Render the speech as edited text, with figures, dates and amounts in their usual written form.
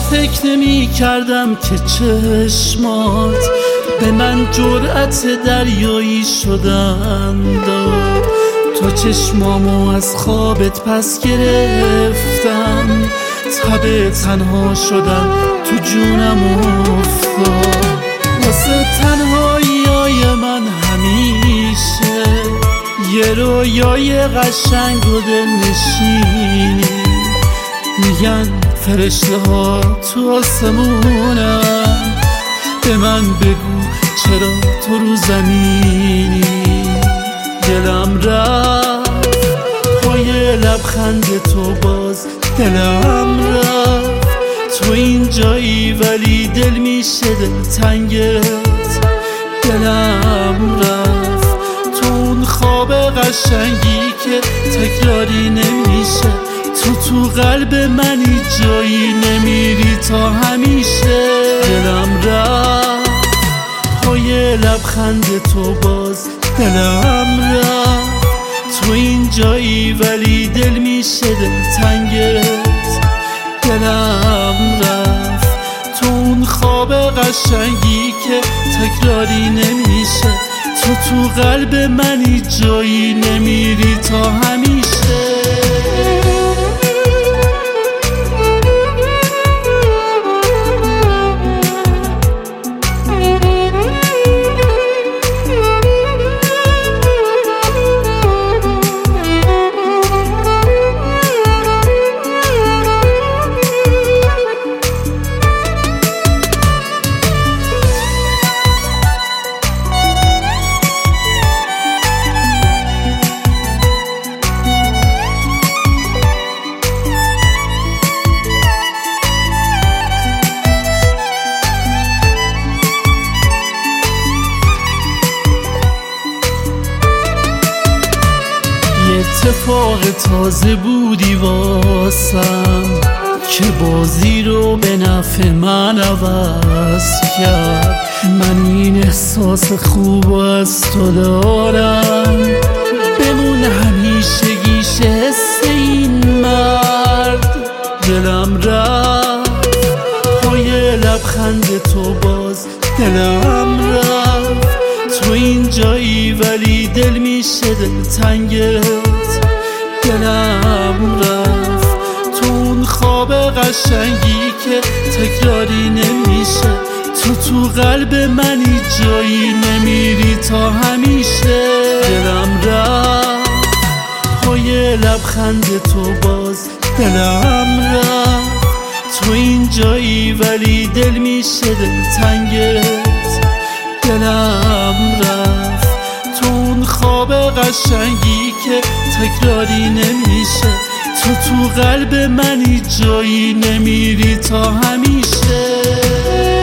فکر نمی کردم که چشمات به من جرأت دریایی شدن داد. تا چشمامو از خوابت پس گرفتم، تب تنها شدن تو جونم افتاد. واسه تنهایی‌های من همیشه یه رویای قشنگ و دلنشینی. میگن فرشته ها تو آسمونن، به من بگو چرا تو رو زمینی. دلم رفت پای لبخند تو، باز دلم رفت. تو این جایی ولی دل میشه دلتنگت. دلم رفت تو اون خواب قشنگی که تکراری نمیشه. تو قلب منی جایی نمیری تا همیشه. دلم رفت پای لبخند تو، باز دلم رفت. تو این جایی ولی دل میشه دلتنگت. دلم رفت تو اون خواب قشنگی که تکراری نمیشه. تو قلب منی جایی نمیری تا همیشه. اتفاق تازه بودی واسم که بازی رو به نفع من عوض کرد. من این احساس خوب از تو دارم، بمون همیشگیش حس این مرد. دلم رفت پای لبخند تو، باز دلم رفت. تو این جایی ولی دل میشه دلتنگت. دلم رفت تو اون خواب قشنگی که تکراری نمیشه. تو قلب منی جایی نمیری تا همیشه. دلم رفت پای لبخند تو، باز دلم رفت. تو این جایی ولی دل میشه دلتنگت. دلم رفت تو اون خواب قشنگی که تکراری نمیشه. تو قلب منی جایی نمیری تا همیشه.